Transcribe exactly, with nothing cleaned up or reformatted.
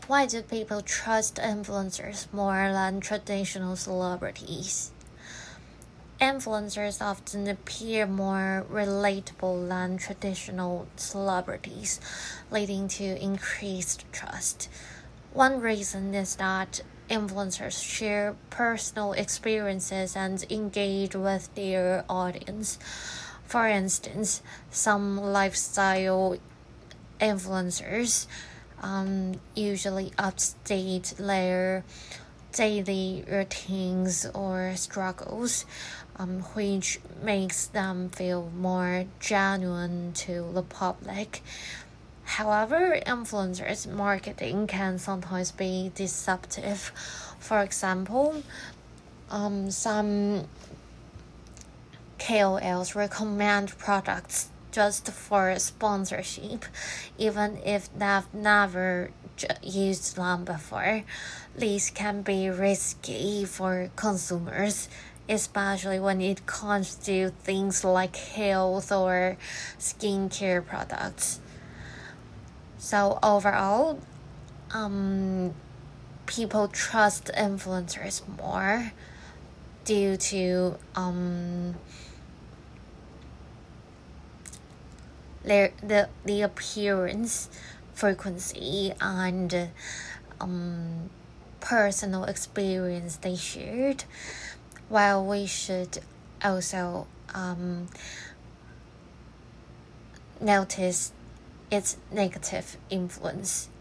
Why do people trust influencers more than traditional celebrities? Influencers often appear more relatable than traditional celebrities, leading to increased trust. One reason is that influencers share personal experiences and engage with their audience. For instance, some lifestyle influencers um, usually update their daily routines or struggles, um, which makes them feel more genuine to the public. However, influencers' marketing can sometimes be deceptive. For example, um, some K O Ls recommend products just for sponsorship, even if they've never used them before. These can be risky for consumers, especially when it comes to things like health or skincare products. So overall, um, people trust influencers more due to um, their the the appearance, frequency, and um, personal experience they shared. While we should also um, notice its negative influence.